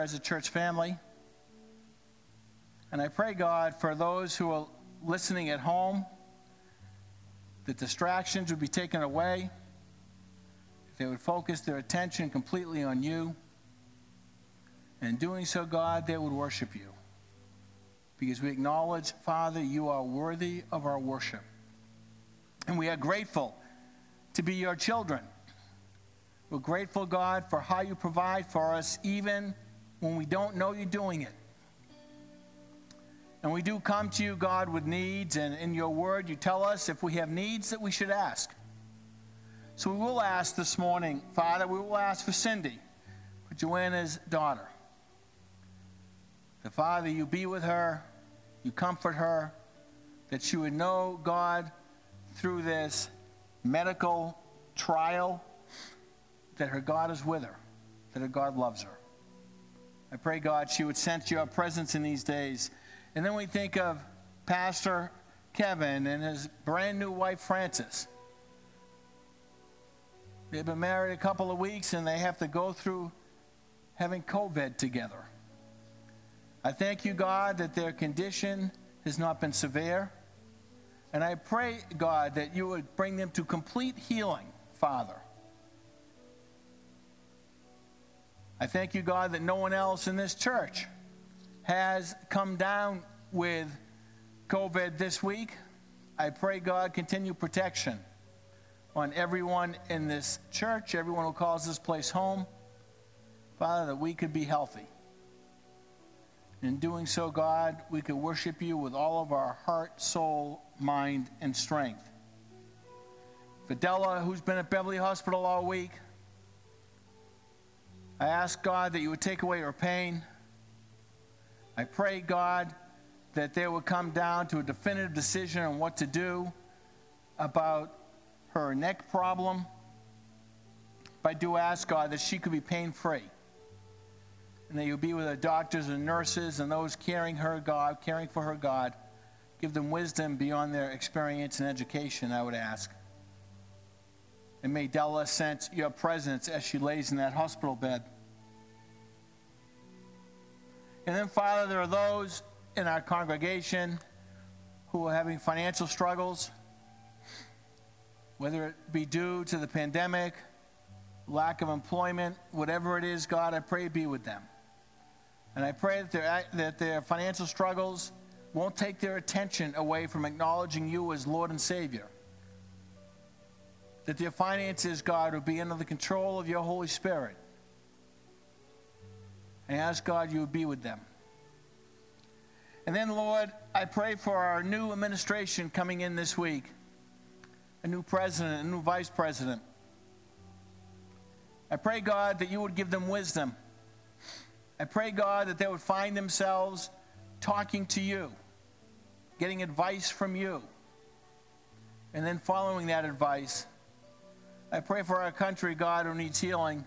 as a church family. And I pray, God, for those who are listening at home, that distractions would be taken away, that they would focus their attention completely on you. And in doing so, God, they would worship you. Because we acknowledge, Father, you are worthy of our worship. And we are grateful to be your children. We're grateful, God, for how you provide for us even when we don't know you're doing it. And we do come to you, God, with needs, and in your word you tell us if we have needs that we should ask. So we will ask this morning, Father, we will ask for Cindy, for Joanna's daughter. That, Father, you be with her, you comfort her, that she would know, God, through this medical trial, that her God is with her, that her God loves her. I pray, God, she would sense your presence in these days. And then we think of Pastor Kevin and his brand new wife, Frances. They've been married a couple of weeks and they have to go through having COVID together. I thank you, God, that their condition has not been severe. And I pray, God, that you would bring them to complete healing, Father. I thank you, God, that no one else in this church has come down with COVID this week. I pray, God, continue protection on everyone in this church, everyone who calls this place home. Father, that we could be healthy. In doing so, God, we could worship you with all of our heart, soul, mind, and strength. Fidela, who's been at Beverly Hospital all week, I ask, God, that you would take away her pain. I pray, God, that they would come down to a definitive decision on what to do about her neck problem. But I do ask, God, that she could be pain-free. And that you be with her doctors and nurses and those caring for her, God. Give them wisdom beyond their experience and education, I would ask. And may Della sense your presence as she lays in that hospital bed. And then, Father, there are those in our congregation who are having financial struggles, whether it be due to the pandemic, lack of employment, whatever it is, God, I pray be with them. And I pray that their financial struggles won't take their attention away from acknowledging you as Lord and Savior. That their finances, God, will be under the control of your Holy Spirit. And ask, God, you would be with them. And then, Lord, I pray for our new administration coming in this week. A new president, a new vice president. I pray, God, that you would give them wisdom. I pray, God, that they would find themselves talking to you, getting advice from you, and then following that advice. I pray for our country, God, who needs healing.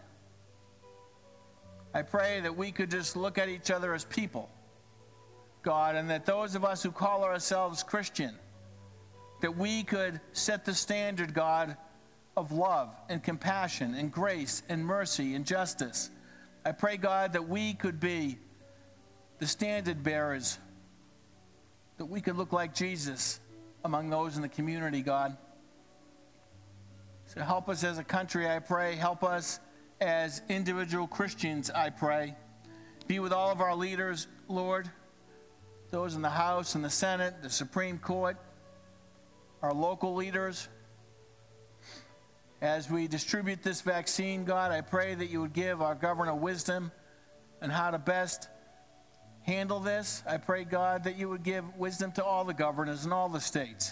I pray that we could just look at each other as people, God, and that those of us who call ourselves Christian, that we could set the standard, God, of love and compassion and grace and mercy and justice. I pray, God, that we could be the standard bearers, that we could look like Jesus among those in the community, God. So help us as a country, I pray. Help us as individual Christians, I pray. Be with all of our leaders, Lord, those in the House and the Senate, the Supreme Court, our local leaders. As we distribute this vaccine, God, I pray that you would give our governor wisdom on how to best handle this. I pray, God, that you would give wisdom to all the governors in all the states.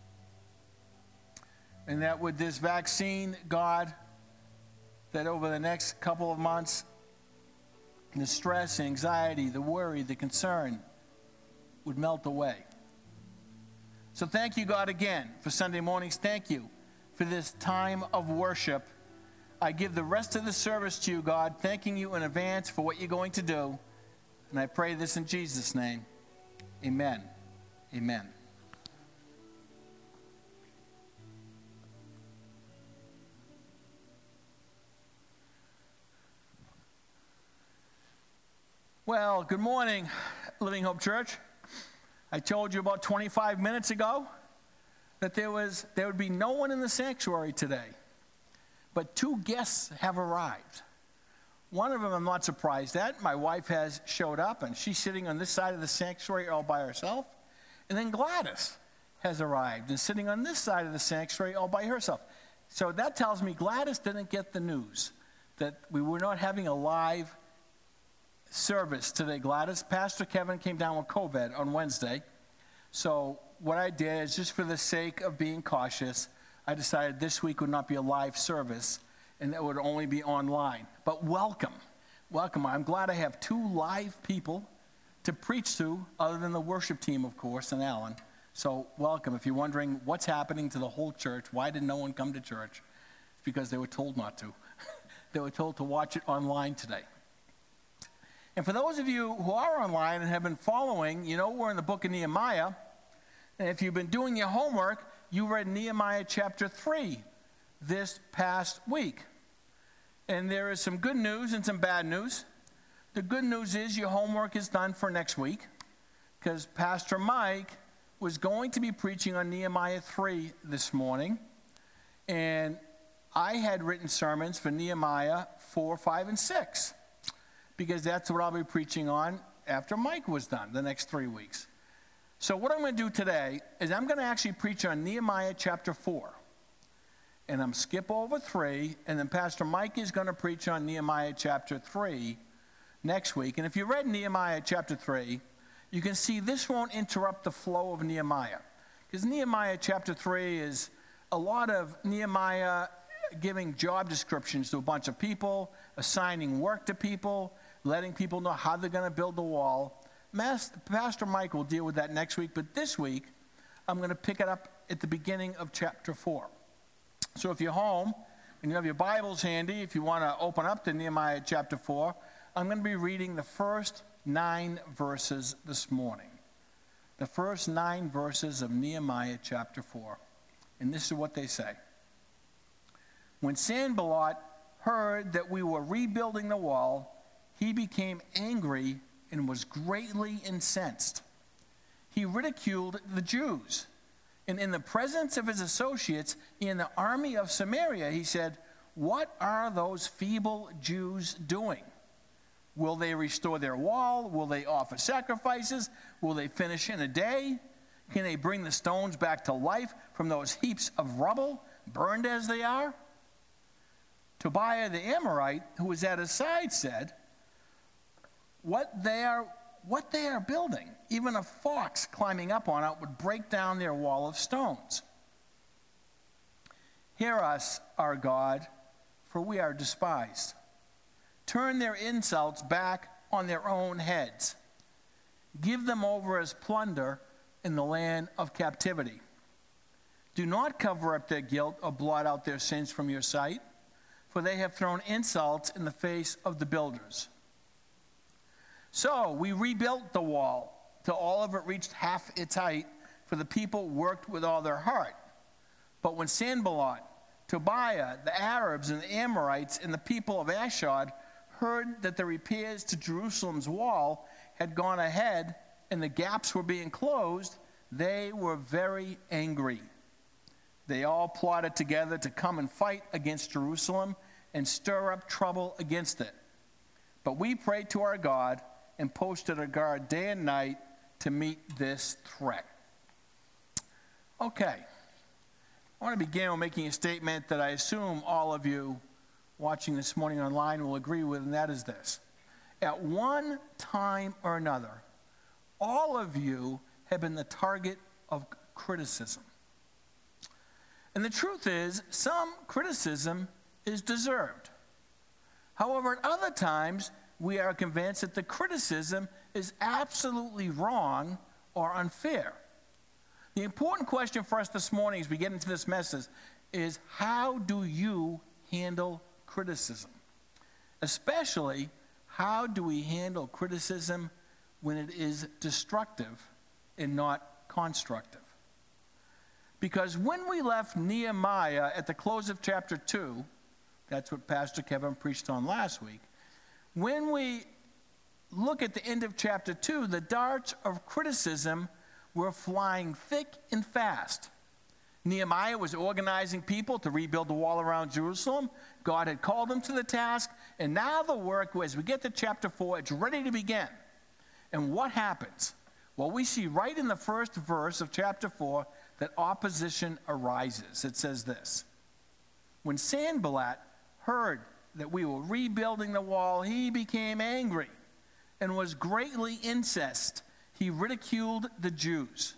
And that with this vaccine, God, that over the next couple of months, the stress, the anxiety, the worry, the concern would melt away. So thank you, God, again for Sunday mornings. Thank you for this time of worship. I give the rest of the service to you, God, thanking you in advance for what you're going to do. And I pray this in Jesus' name. Amen. Amen. Well, good morning, Living Hope Church. I told you about 25 minutes ago that there would be no one in the sanctuary today, but 2 guests have arrived. One of them I'm not surprised at. My wife has showed up, and she's sitting on this side of the sanctuary all by herself. And then Gladys has arrived and sitting on this side of the sanctuary all by herself. So that tells me Gladys didn't get the news that we were not having a live service today, Gladys. Pastor Kevin came down with COVID on Wednesday. So what I did is, just for the sake of being cautious, I decided this week would not be a live service and it would only be online. But welcome. I'm glad I have 2 live people to preach to, other than the worship team, of course, and Alan. So welcome. If you're wondering what's happening to the whole church, why did no one come to church? It's because they were told not to. They were told to watch it online today. And for those of you who are online and have been following, you know we're in the book of Nehemiah. And if you've been doing your homework, you read Nehemiah chapter 3 this past week. And there is some good news and some bad news. The good news is your homework is done for next week, because Pastor Mike was going to be preaching on Nehemiah 3 this morning. And I had written sermons for Nehemiah 4, 5, and 6. Because that's what I'll be preaching on after Mike was done, the next 3 weeks. So what I'm going to do today is I'm going to actually preach on Nehemiah chapter 4. And I'm skip over 3, and then Pastor Mike is going to preach on Nehemiah chapter 3 next week. And if you read Nehemiah chapter 3, you can see this won't interrupt the flow of Nehemiah. Because Nehemiah chapter 3 is a lot of Nehemiah giving job descriptions to a bunch of people, assigning work to people, letting people know how they're going to build the wall. Pastor Mike will deal with that next week, but this week I'm going to pick it up at the beginning of chapter 4. So if you're home and you have your Bibles handy, if you want to open up to Nehemiah chapter 4, I'm going to be reading the first 9 verses this morning. The first 9 verses of Nehemiah chapter 4. And this is what they say. When Sanballat heard that we were rebuilding the wall, he became angry and was greatly incensed. He ridiculed the Jews. And in the presence of his associates in the army of Samaria, he said, "What are those feeble Jews doing? Will they restore their wall? Will they offer sacrifices? Will they finish in a day? Can they bring the stones back to life from those heaps of rubble, burned as they are?" Tobiah the Amorite, who was at his side, said, What they are building, even a fox climbing up on it would break down their wall of stones. Hear us, our God, for we are despised. Turn their insults back on their own heads. Give them over as plunder in the land of captivity. Do not cover up their guilt or blot out their sins from your sight, for they have thrown insults in the face of the builders. So we rebuilt the wall till all of it reached half its height, for the people worked with all their heart. But when Sanballat, Tobiah, the Arabs, and the Amorites, and the people of Ashdod heard that the repairs to Jerusalem's wall had gone ahead and the gaps were being closed, they were very angry. They all plotted together to come and fight against Jerusalem and stir up trouble against it. But we prayed to our God and posted a guard day and night to meet this threat. Okay. I want to begin with making a statement that I assume all of you watching this morning online will agree with, and that is this. At one time or another, all of you have been the target of criticism. And the truth is, some criticism is deserved. However, at other times, we are convinced that the criticism is absolutely wrong or unfair. The important question for us this morning as we get into this message is, how do you handle criticism? Especially, how do we handle criticism when it is destructive and not constructive? Because when we left Nehemiah at the close of chapter 2, that's what Pastor Kevin preached on last week, when we look at the end of chapter 2, the darts of criticism were flying thick and fast. Nehemiah was organizing people to rebuild the wall around Jerusalem. God had called him to the task, and now the work, as we get to chapter 4, it's ready to begin. And what happens? Well, we see right in the first verse of chapter 4 that opposition arises. It says this: when Sanballat heard that we were rebuilding the wall, he became angry and was greatly incensed. He ridiculed the Jews.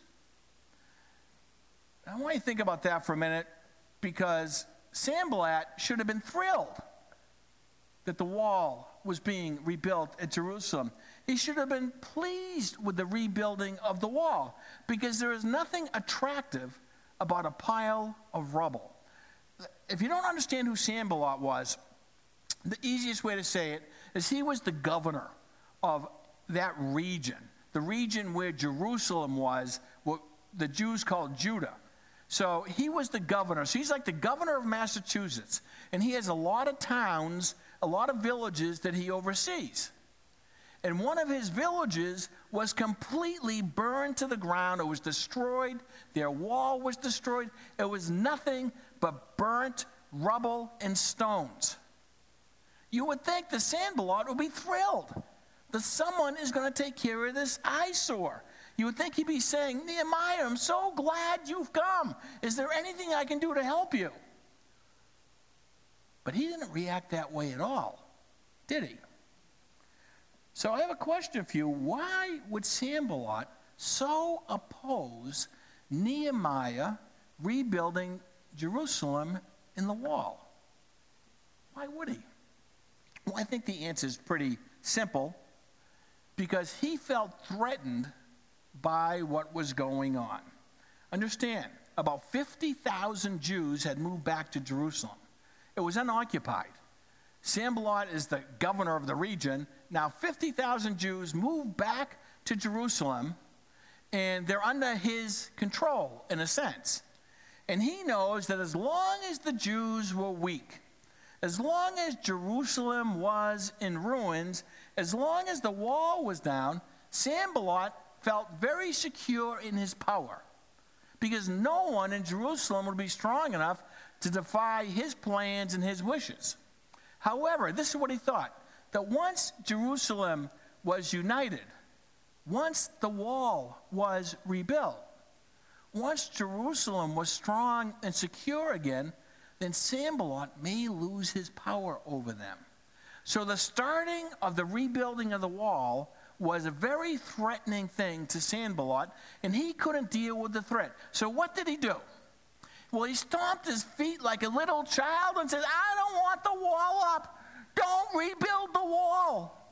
I want you to think about that for a minute, because Sanballat should have been thrilled that the wall was being rebuilt at Jerusalem. He should have been pleased with the rebuilding of the wall, because there is nothing attractive about a pile of rubble. If you don't understand who Sanballat was, the easiest way to say it is he was the governor of that region, the region where Jerusalem was, what the Jews called Judah. So he was the governor. So he's like the governor of Massachusetts. And he has a lot of towns, a lot of villages that he oversees. And one of his villages was completely burned to the ground. It was destroyed. Their wall was destroyed. It was nothing but burnt rubble and stones. You would think the Sanballat would be thrilled that someone is going to take care of this eyesore. You would think he'd be saying, Nehemiah, I'm so glad you've come. Is there anything I can do to help you? But he didn't react that way at all, did he? So I have a question for you. Why would Sanballat so oppose Nehemiah rebuilding Jerusalem in the wall? Why would he? Well, I think the answer is pretty simple. Because he felt threatened by what was going on. Understand, about 50,000 Jews had moved back to Jerusalem. It was unoccupied. Sanballat is the governor of the region. Now 50,000 Jews moved back to Jerusalem, and they're under his control in a sense. And he knows that as long as the Jews were weak, as long as Jerusalem was in ruins, as long as the wall was down, Sanballat felt very secure in his power, because no one in Jerusalem would be strong enough to defy his plans and his wishes. However, this is what he thought, that once Jerusalem was united, once the wall was rebuilt, once Jerusalem was strong and secure again, then Sanballat may lose his power over them. So the starting of the rebuilding of the wall was a very threatening thing to Sanballat, and he couldn't deal with the threat. So what did he do? Well, he stomped his feet like a little child and said, I don't want the wall up. Don't rebuild the wall.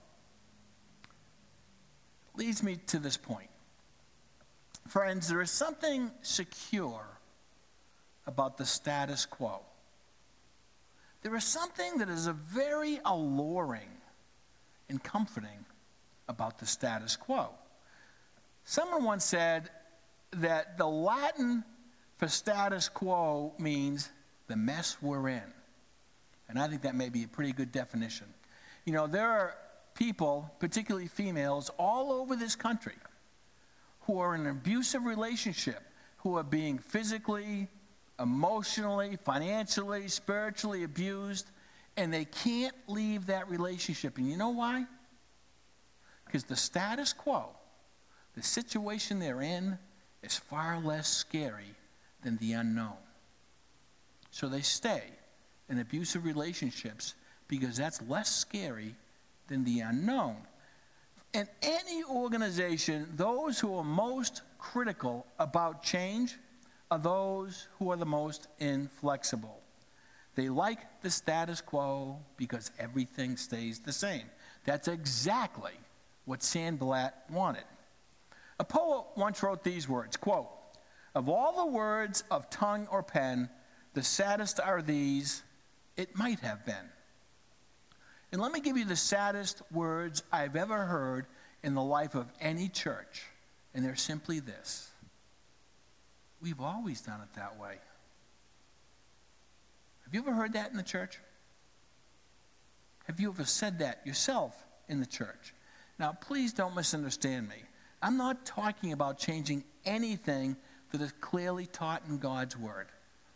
Leads me to this point. Friends, there is something secure about the status quo. There is something that is a very alluring and comforting about the status quo. Someone once said that the Latin for status quo means the mess we're in. And I think that may be a pretty good definition. You know, there are people, particularly females, all over this country who are in an abusive relationship, who are being physically, emotionally, financially, spiritually abused, and they can't leave that relationship. And you know why? Because the status quo, the situation they're in, is far less scary than the unknown. So they stay in abusive relationships because that's less scary than the unknown. In any organization, those who are most critical about change are those who are the most inflexible. They like the status quo because everything stays the same. That's exactly what Sanballat wanted. A poet once wrote these words, quote, "Of all the words of tongue or pen, the saddest are these, it might have been." And let me give you the saddest words I've ever heard in the life of any church, and they're simply this: we've always done it that way. Have you ever heard that in the church? Have you ever said that yourself in the church? Now, please don't misunderstand me. I'm not talking about changing anything that is clearly taught in God's Word.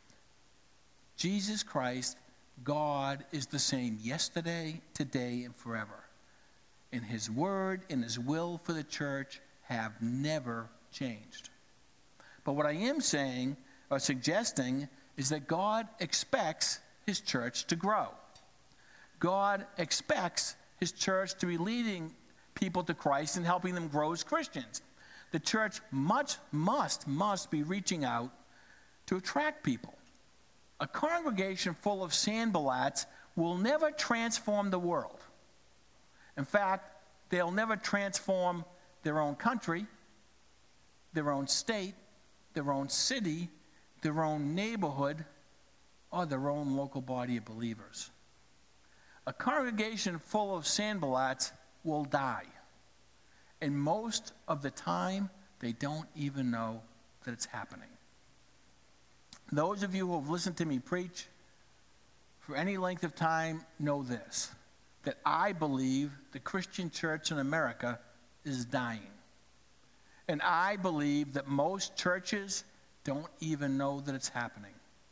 Jesus Christ, God, is the same yesterday, today, and forever. And His Word and His will for the church have never changed. But what I am saying or suggesting is that God expects His church to grow. God expects His church to be leading people to Christ and helping them grow as Christians. The church must be reaching out to attract people. A congregation full of Sanballats will never transform the world. In fact, they'll never transform their own country, their own state, their own city, their own neighborhood, or their own local body of believers. A congregation full of Sanballats will die. And most of the time, they don't even know that it's happening. Those of you who have listened to me preach for any length of time know this, that I believe the Christian church in America is dying. And I believe that most churches don't even know that it's happening.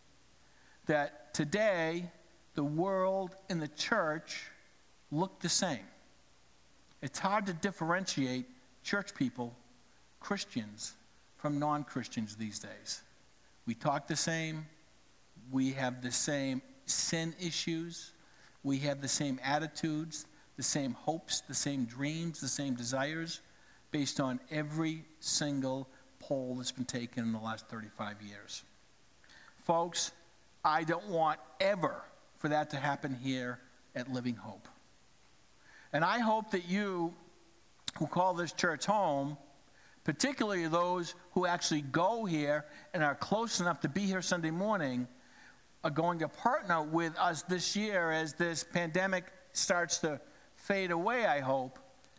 That today, the world and the church look the same. It's hard to differentiate church people, Christians, from non-Christians these days. We talk the same. We have the same sin issues. We have the same attitudes, the same hopes, the same dreams, the same desires, based on every single poll that's been taken in the last 35 years. Folks, I don't want ever for that to happen here at Living Hope. And I hope that you who call this church home, particularly those who actually go here and are close enough to be here Sunday morning, are going to partner with us this year as this pandemic starts to fade away, I hope,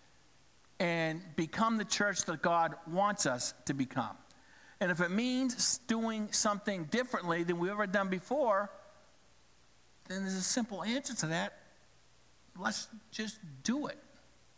and become the church that God wants us to become. And if it means doing something differently than we've ever done before, then there's a simple answer to that. Let's just do it.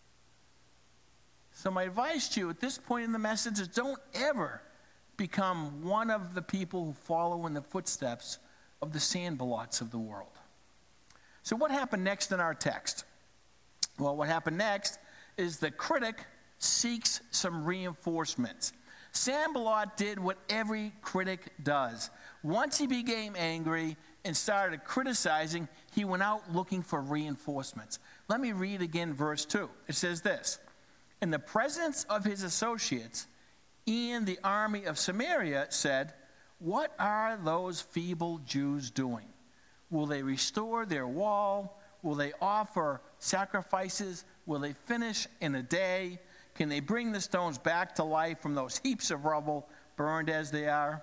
So my advice to you at this point in the message is don't ever become one of the people who follow in the footsteps of the Sanballats of the world. So what happened next in our text? Well, what happened next is the critic seeks some reinforcements. Sanballat did what every critic does. Once he became angry and started criticizing, he went out looking for reinforcements. Let me read again verse 2. It says this, "In the presence of his associates, and the army of Samaria said, 'What are those feeble Jews doing? Will they restore their wall? Will they offer sacrifices? Will they finish in a day? Can they bring the stones back to life from those heaps of rubble, burned as they are?'"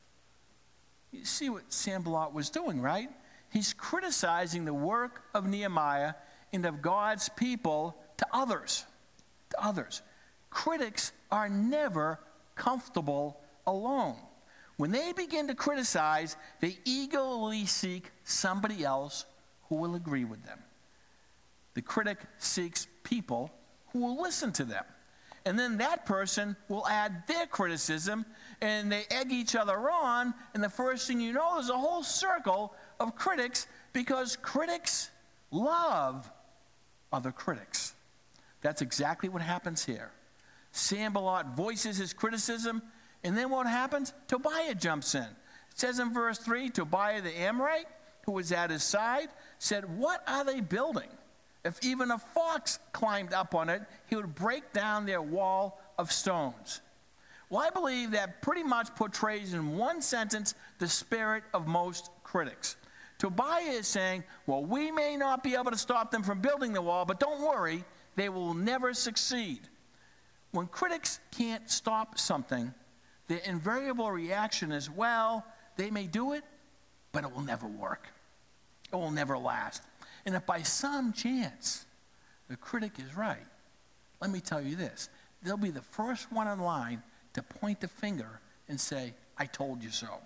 You see what Sanballat was doing, right? He's criticizing the work of Nehemiah and of God's people to others. To others. Critics are never comfortable alone. When they begin to criticize, they eagerly seek somebody else who will agree with them. The critic seeks people who will listen to them. And then that person will add their criticism, and they egg each other on, and the first thing you know, there's a whole circle of critics, because critics love other critics. That's exactly what happens here. Sanballat voices his criticism, and then what happens? Tobiah jumps in. It says in verse 3, Tobiah the Amorite, who was at his side, said, "What are they building? If even a fox climbed up on it, he would break down their wall of stones." Well, I believe that pretty much portrays in one sentence the spirit of most critics. Tobiah is saying, well, we may not be able to stop them from building the wall, but don't worry, they will never succeed. When critics can't stop something, the invariable reaction is, well, they may do it, but it will never work. It will never last. And if by some chance the critic is right, let me tell you this, they'll be the first one in line to point the finger and say, "I told you so."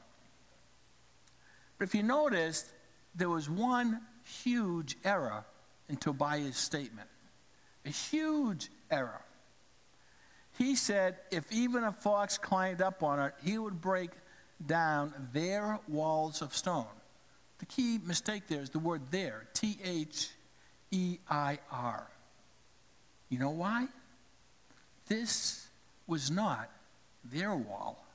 But if you noticed, there was one huge error in Tobiah's statement. A huge error. He said if even a fox climbed up on it, he would break down their walls of stone. The key mistake there is the word there, Their. You know why? This was not their wall.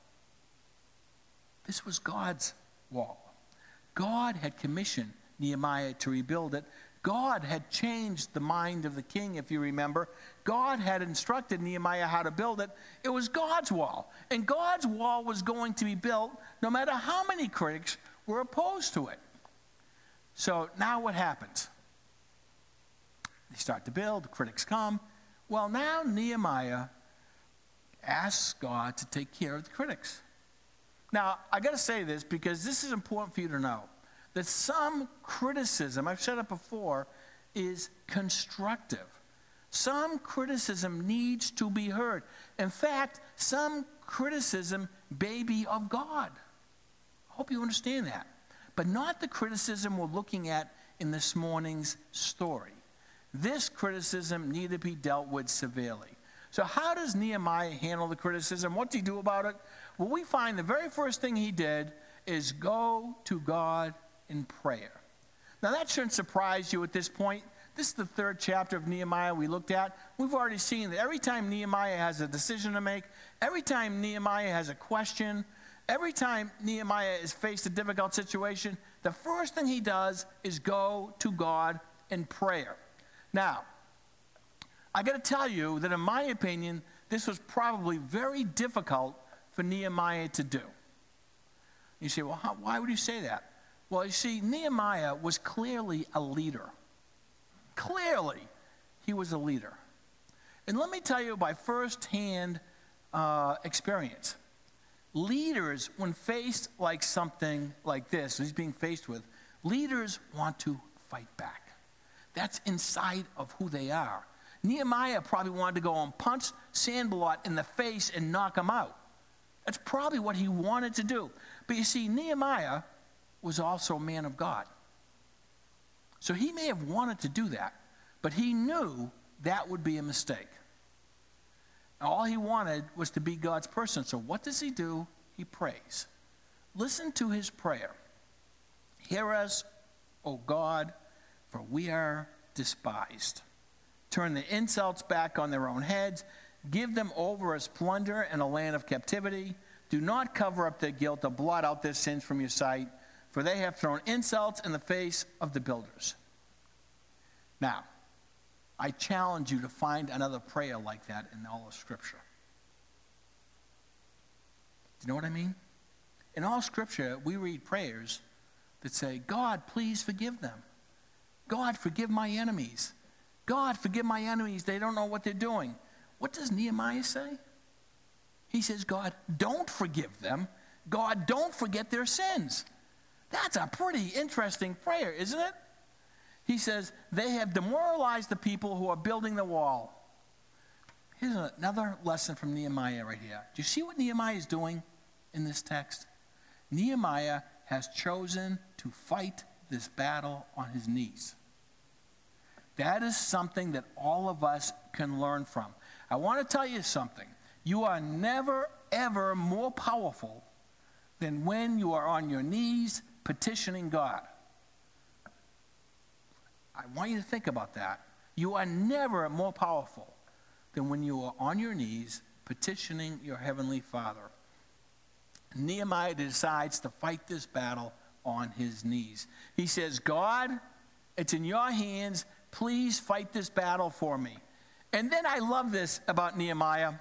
This was God's wall. God had commissioned Nehemiah to rebuild it. God had changed the mind of the king, if you remember. God had instructed Nehemiah how to build it. It was God's wall. And God's wall was going to be built no matter how many critics were opposed to it. So now what happens? They start to build, the critics come. Well, now Nehemiah asks God to take care of the critics. Now, I got to say this because this is important for you to know. That some criticism, I've said it before, is constructive. Some criticism needs to be heard. In fact, some criticism may be of God. I hope you understand that. But not the criticism we're looking at in this morning's story. This criticism needed to be dealt with severely. So how does Nehemiah handle the criticism? What did he do about it? Well, we find the very first thing he did is go to God in prayer. Now, that shouldn't surprise you at this point. This is the third chapter of Nehemiah we looked at. We've already seen that every time Nehemiah has a decision to make, every time Nehemiah has a question, every time Nehemiah is faced a difficult situation, the first thing he does is go to God in prayer. Now, I got to tell you that in my opinion, this was probably very difficult for Nehemiah to do. You say, well, why would you say that? Well, you see, Nehemiah was clearly a leader. Clearly, he was a leader. And let me tell you by firsthand experience, leaders, when faced like something like this, he's being faced with, leaders want to fight back. That's inside of who they are. Nehemiah probably wanted to go and punch Sanballat in the face and knock him out. That's probably what he wanted to do. But you see, Nehemiah was also a man of God. So he may have wanted to do that, but he knew that would be a mistake. All he wanted was to be God's person. So what does he do? He prays. Listen to his prayer. Hear us, O God, for we are despised. Turn the insults back on their own heads. Give them over as plunder in a land of captivity. Do not cover up their guilt or blot out their sins from your sight, for they have thrown insults in the face of the builders. Now, I challenge you to find another prayer like that in all of Scripture. Do you know what I mean? In all Scripture, we read prayers that say, God, please forgive them. God, forgive my enemies. God, forgive my enemies. They don't know what they're doing. What does Nehemiah say? He says, God, don't forgive them. God, don't forget their sins. That's a pretty interesting prayer, isn't it? He says, they have demoralized the people who are building the wall. Here's another lesson from Nehemiah right here. Do you see what Nehemiah is doing in this text? Nehemiah has chosen to fight this battle on his knees. That is something that all of us can learn from. I want to tell you something. You are never, ever more powerful than when you are on your knees petitioning God. I want you to think about that. You are never more powerful than when you are on your knees petitioning your Heavenly Father. Nehemiah decides to fight this battle on his knees. He says, God, it's in your hands. Please fight this battle for me. And then I love this about Nehemiah.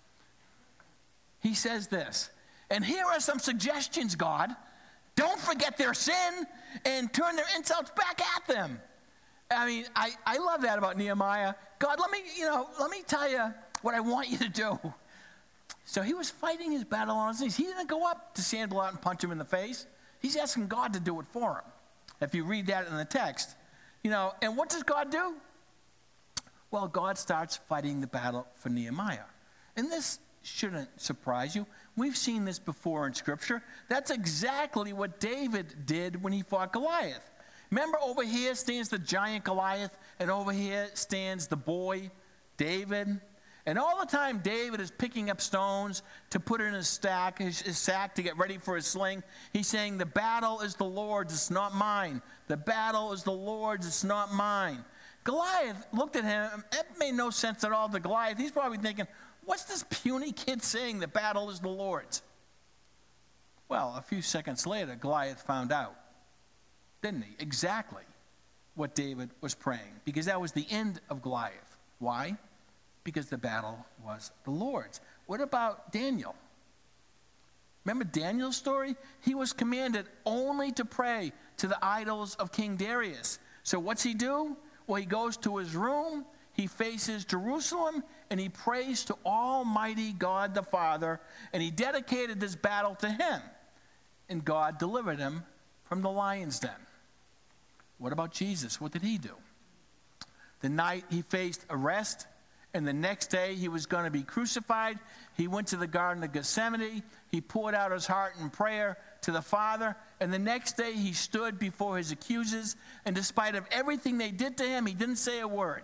He says this, and here are some suggestions, God. Don't forget their sin and turn their insults back at them. I mean, I love that about Nehemiah. God, let me tell you what I want you to do. So he was fighting his battle on his knees. He didn't go up to Sanballat and punch him in the face. He's asking God to do it for him. If you read that in the text. And what does God do? Well, God starts fighting the battle for Nehemiah. And this shouldn't surprise you. We've seen this before in Scripture. That's exactly what David did when he fought Goliath. Remember, over here stands the giant Goliath, and over here stands the boy, David. And all the time David is picking up stones to put in his sack to get ready for his sling. He's saying, the battle is the Lord's, it's not mine. The battle is the Lord's, it's not mine. Goliath looked at him. It made no sense at all to Goliath. He's probably thinking, what's this puny kid saying? The battle is the Lord's. Well, a few seconds later, Goliath found out, didn't he? Exactly what David was praying, because that was the end of Goliath. Why? Because the battle was the Lord's. What about Daniel? Remember Daniel's story? He was commanded only to pray to the idols of King Darius. So what's he do? Well, he goes to his room, he faces Jerusalem, and he prays to Almighty God the Father, and he dedicated this battle to him. And God delivered him from the lion's den. What about Jesus? What did he do? The night he faced arrest, and the next day he was going to be crucified, he went to the Garden of Gethsemane. He poured out his heart in prayer to the Father. And the next day he stood before his accusers. And despite of everything they did to him, he didn't say a word.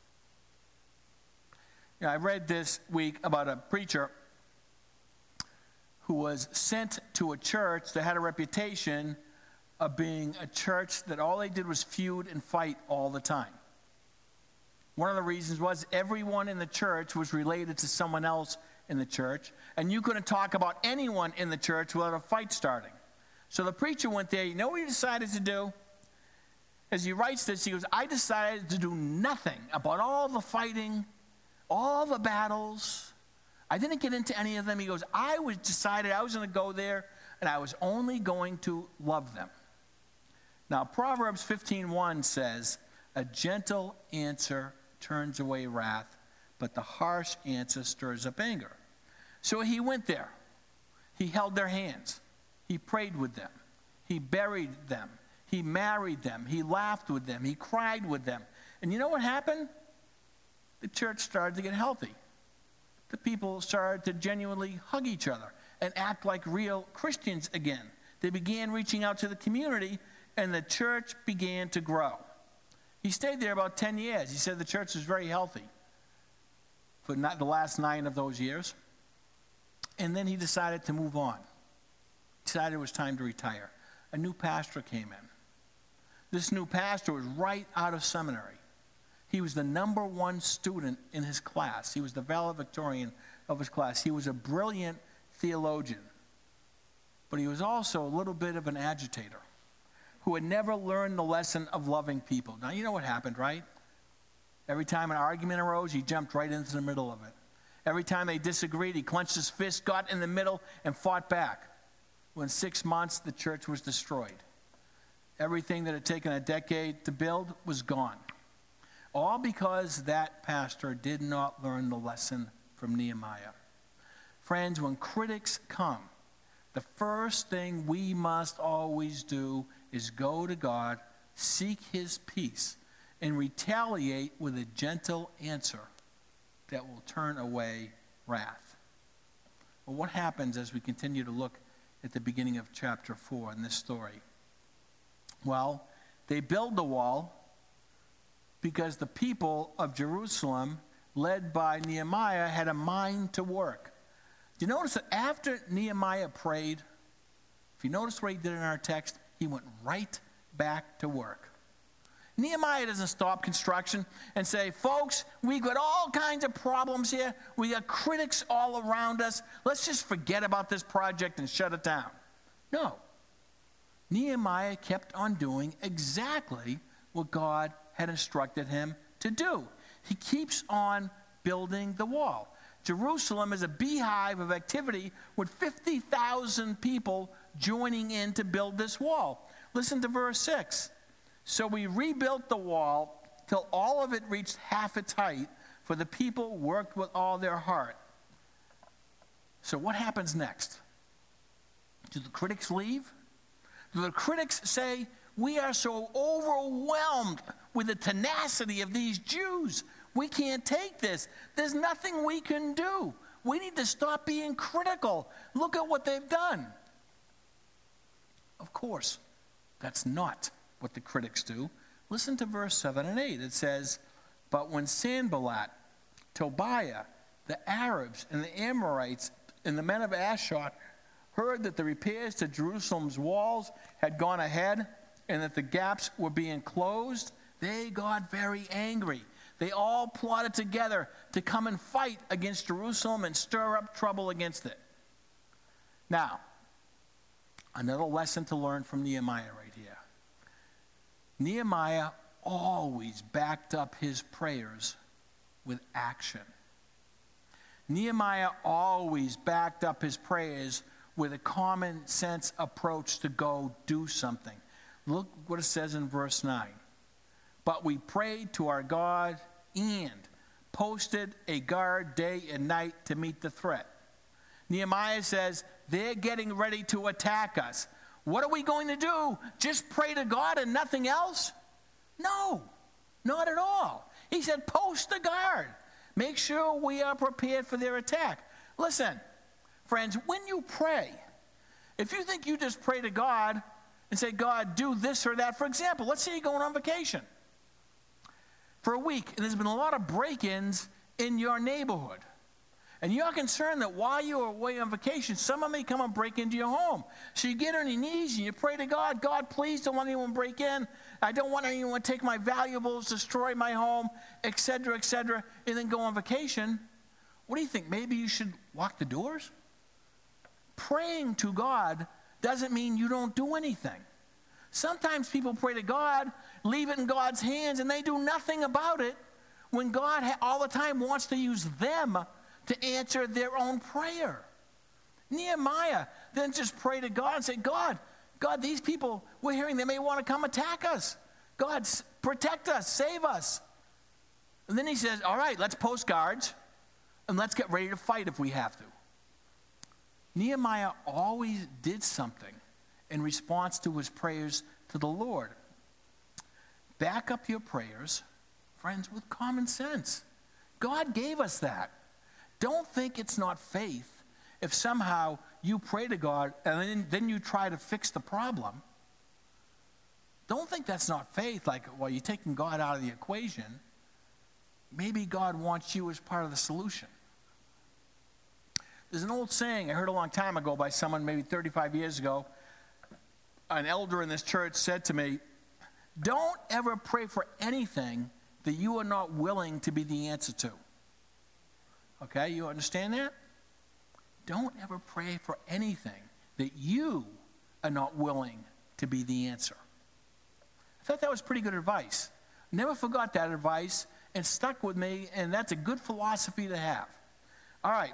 You know, I read this week about a preacher who was sent to a church that had a reputation of being a church that all they did was feud and fight all the time. One of the reasons was everyone in the church was related to someone else in the church, and you couldn't talk about anyone in the church without a fight starting. So the preacher went there. You know what he decided to do? As he writes this, he goes, I decided to do nothing about all the fighting, all the battles. I didn't get into any of them. He goes, I decided I was going to go there, and I was only going to love them. Now, Proverbs 15:1 says, a gentle answer turns away wrath, but the harsh answer stirs up anger. So he went there. He held their hands. He prayed with them. He buried them. He married them. He laughed with them. He cried with them. And you know what happened? The church started to get healthy. The people started to genuinely hug each other and act like real Christians again. They began reaching out to the community, and the church began to grow. He stayed there about 10 years. He said the church was very healthy for not the last 9 of those years. And then he decided to move on. He decided it was time to retire. A new pastor came in. This new pastor was right out of seminary. He was the #1 student in his class. He was the valedictorian of his class. He was a brilliant theologian. But he was also a little bit of an agitator who had never learned the lesson of loving people. Now, you know what happened, right? Every time an argument arose, he jumped right into the middle of it. Every time they disagreed, he clenched his fist, got in the middle, and fought back. Within 6 months, the church was destroyed. Everything that had taken a decade to build was gone. All because that pastor did not learn the lesson from Nehemiah. Friends, when critics come, the first thing we must always do is go to God, seek his peace, and retaliate with a gentle answer that will turn away wrath. Well, what happens as we continue to look at the beginning of chapter 4 in this story? Well, they build the wall because the people of Jerusalem, led by Nehemiah, had a mind to work. Do you notice that after Nehemiah prayed, if you notice what he did in our text, he went right back to work. Nehemiah doesn't stop construction and say, folks, we've got all kinds of problems here. We got critics all around us. Let's just forget about this project and shut it down. No. Nehemiah kept on doing exactly what God had instructed him to do. He keeps on building the wall. Jerusalem is a beehive of activity with 50,000 people joining in to build this wall. Listen to verse 6. So we rebuilt the wall till all of it reached half its height, for the people worked with all their heart. So what happens next? Do the critics leave? Do the critics say, we are so overwhelmed with the tenacity of these Jews. We can't take this. There's nothing we can do. We need to stop being critical. Look at what they've done. Of course, that's not what the critics do. Listen to verse 7 and 8. It says, but when Sanballat, Tobiah, the Arabs and the Amorites and the men of Ashdod heard that the repairs to Jerusalem's walls had gone ahead and that the gaps were being closed, they got very angry. They all plotted together to come and fight against Jerusalem and stir up trouble against it. Now, another lesson to learn from Nehemiah right here. Nehemiah always backed up his prayers with action. Nehemiah always backed up his prayers with a common sense approach to go do something. Look what it says in verse 9. But we prayed to our God and posted a guard day and night to meet the threat. Nehemiah says, they're getting ready to attack us. What are we going to do? Just pray to God and nothing else? No, not at all. He said, post a guard. Make sure we are prepared for their attack. Listen, friends, when you pray, if you think you just pray to God and say, God, do this or that. For example, let's say you're going on vacation for a week, and there's been a lot of break-ins in your neighborhood. And you're concerned that while you're away on vacation, someone may come and break into your home. So you get on your knees and you pray to God, God, please don't let anyone break in. I don't want anyone to take my valuables, destroy my home, etc., and then go on vacation. What do you think? Maybe you should lock the doors? Praying to God doesn't mean you don't do anything. Sometimes people pray to God, leave it in God's hands, and they do nothing about it when God all the time wants to use them to answer their own prayer. Nehemiah then just prayed to God and said, God, these people, we're hearing they may want to come attack us. God, protect us, save us. And then he says, all right, let's post guards and let's get ready to fight if we have to. Nehemiah always did something in response to his prayers to the Lord. Back up your prayers, friends, with common sense. God gave us that. Don't think it's not faith if somehow you pray to God and then you try to fix the problem. Don't think that's not faith, like, well, you're taking God out of the equation. Maybe God wants you as part of the solution. There's an old saying I heard a long time ago by someone, maybe 35 years ago. An elder in this church said to me, don't ever pray for anything that you are not willing to be the answer to. Okay, you understand that? Don't ever pray for anything that you are not willing to be the answer. I thought that was pretty good advice. Never forgot that advice and stuck with me, and that's a good philosophy to have. All right.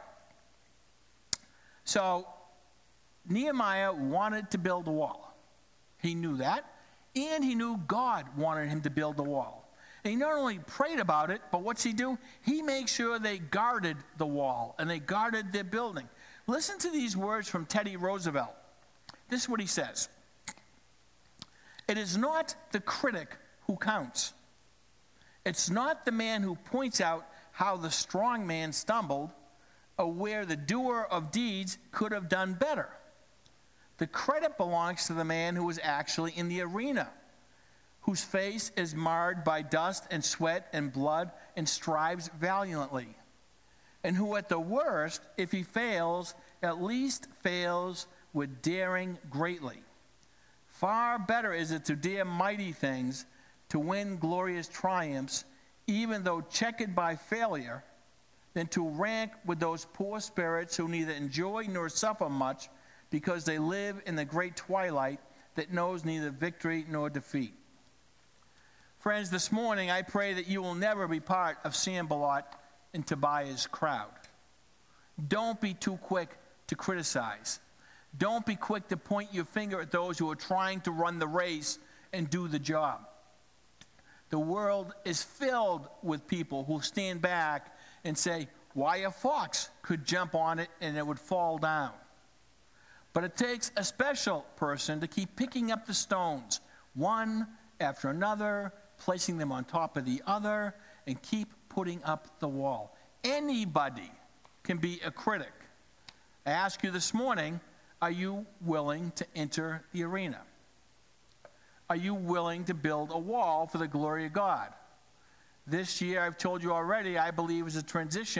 So, Nehemiah wanted to build a wall. He knew that, and he knew God wanted him to build the wall. And he not only prayed about it, but what's he do? He made sure they guarded the wall and they guarded their building. Listen to these words from Teddy Roosevelt. This is what he says. It is not the critic who counts. It's not the man who points out how the strong man stumbled or where the doer of deeds could have done better. The credit belongs to the man who was actually in the arena, whose face is marred by dust and sweat and blood and strives valiantly, and who at the worst, if he fails, at least fails with daring greatly. Far better is it to dare mighty things, to win glorious triumphs, even though checkered by failure, than to rank with those poor spirits who neither enjoy nor suffer much because they live in the great twilight that knows neither victory nor defeat. Friends, this morning I pray that you will never be part of Sanballat and Tobiah's crowd. Don't be too quick to criticize. Don't be quick to point your finger at those who are trying to run the race and do the job. The world is filled with people who stand back and say, why a fox could jump on it and it would fall down. But it takes a special person to keep picking up the stones, one after another, placing them on top of the other, and keep putting up the wall. Anybody can be a critic. I ask you this morning, are you willing to enter the arena? Are you willing to build a wall for the glory of God? This year, I've told you already, I believe is a transition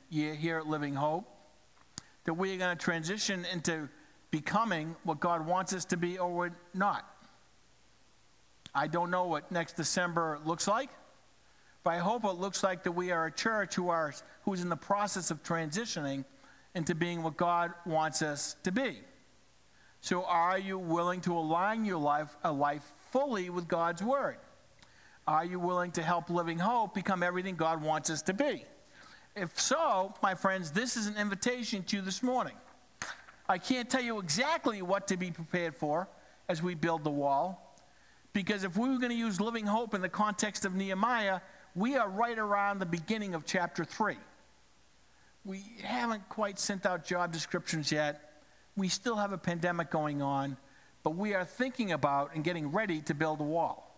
year here at Living Hope, that we are going to transition into becoming what God wants us to be or we're not. I don't know what next December looks like, but I hope it looks like that we are a church who's in the process of transitioning into being what God wants us to be. So are you willing to align your life fully with God's Word? Are you willing to help Living Hope become everything God wants us to be? If so, my friends, this is an invitation to you this morning. I can't tell you exactly what to be prepared for as we build the wall, because if we were going to use Living Hope in the context of Nehemiah, we are right around the beginning of chapter 3. We haven't quite sent out job descriptions yet. We still have a pandemic going on, but we are thinking about and getting ready to build a wall.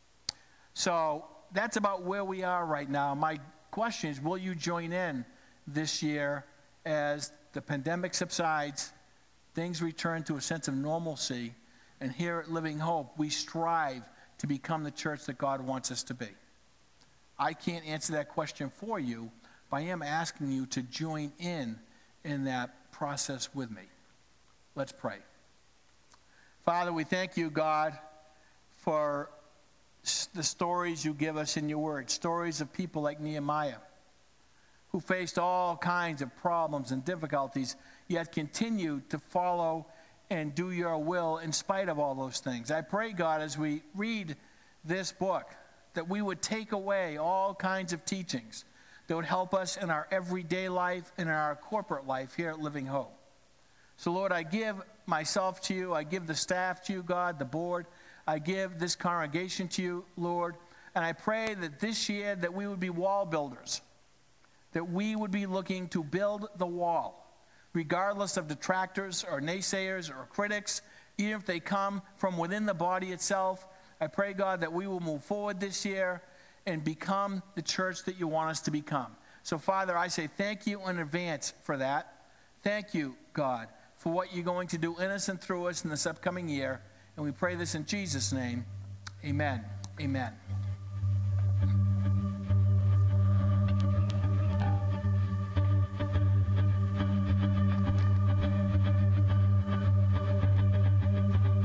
So that's about where we are right now. My question is, will you join in this year as the pandemic subsides, things return to a sense of normalcy, and here at Living Hope, we strive to become the church that God wants us to be? I can't answer that question for you, but I am asking you to join in that process with me. Let's pray. Father, we thank you, God, for the stories you give us in your word, stories of people like Nehemiah, who faced all kinds of problems and difficulties, yet continued to follow and do your will in spite of all those things. I pray, God, as we read this book, that we would take away all kinds of teachings that would help us in our everyday life and in our corporate life here at Living Hope. So, Lord, I give myself to you. I give the staff to you, God, the board. I give this congregation to you, Lord. And I pray that this year that we would be wall builders, that we would be looking to build the wall, regardless of detractors or naysayers or critics, even if they come from within the body itself. I pray, God, that we will move forward this year and become the church that you want us to become. So, Father, I say thank you in advance for that. Thank you, God, for what you're going to do in us and through us in this upcoming year. And we pray this in Jesus' name. Amen. Amen.